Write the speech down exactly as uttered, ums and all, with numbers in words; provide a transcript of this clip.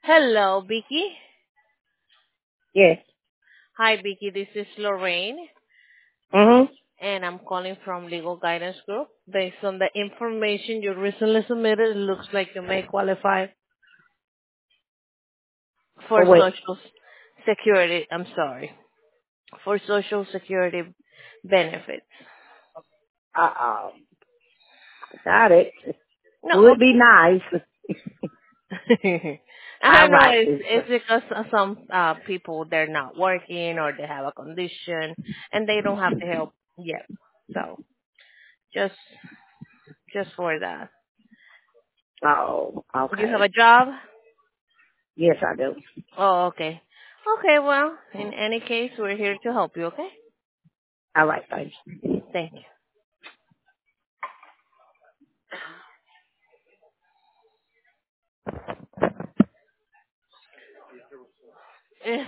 Hello, Vicky. Yes. Hi, Vicky. This is Lorraine, Mhm. and I'm calling from Legal Guidance Group. Based on the information you recently submitted, it looks like you may qualify For for what? Social Security. I'm sorry, for Social Security benefits. Uh, uh, got it. No, Would be nice. okay. And I All know right. it's It's, it's because of some uh, people they're not working or they have a condition and they don't have the help yet. So just just for that. oh, You have okay. a job? Yes, I do. Oh, okay. Okay, well, in any case, we're here to help you, okay? All right, thanks. Thank you.